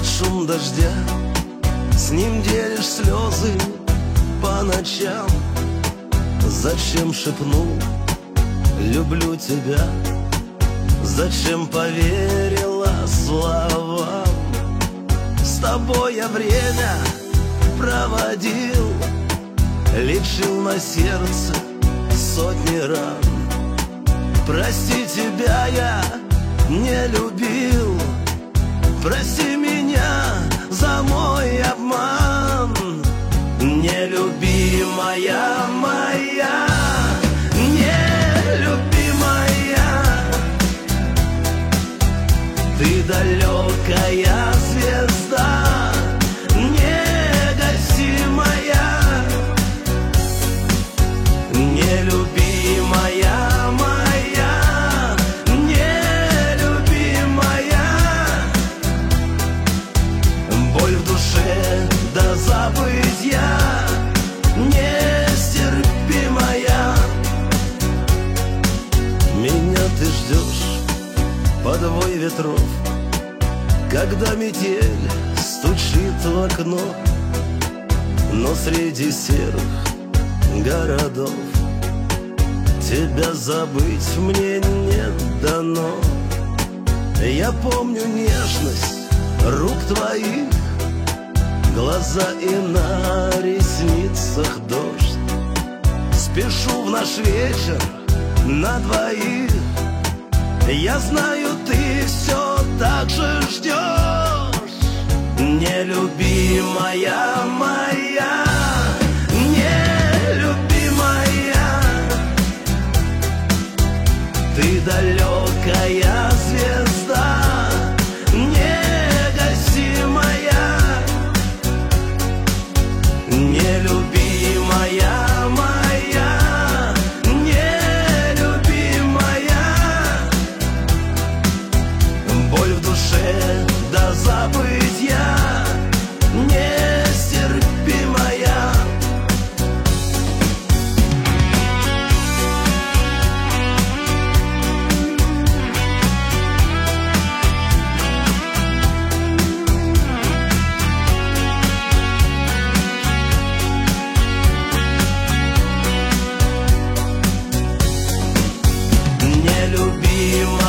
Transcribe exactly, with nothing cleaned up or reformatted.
под шум дождя, с ним делишь слезы по ночам. Зачем шепнул «люблю тебя»? Зачем поверила словам? С тобой я время проводил, лечил на сердце сотни ран. Прости, тебя я не любил, прости меня за мой обман. Нелюбимая моя, нелюбимая, ты далекая звезда, негасимая. Нелюбимая моя, нелюбимая, боль в душе до забытья нестерпимая. Меня ты ждешь подвой ветров, когда метель стучит в окно, но среди серых городов тебя забыть мне не дано. Я помню нежность рук твоих, глаза и на ресницах дождь. Спешу в наш вечер на двоих, я знаю, ты все так же ждешь. Нелюбимая моя, нелюбимая, ты далекая звезда, негасимая. Нелюбимая моя, нелюбимая, боль в душе до забытья нестерпимая. Нелюбимая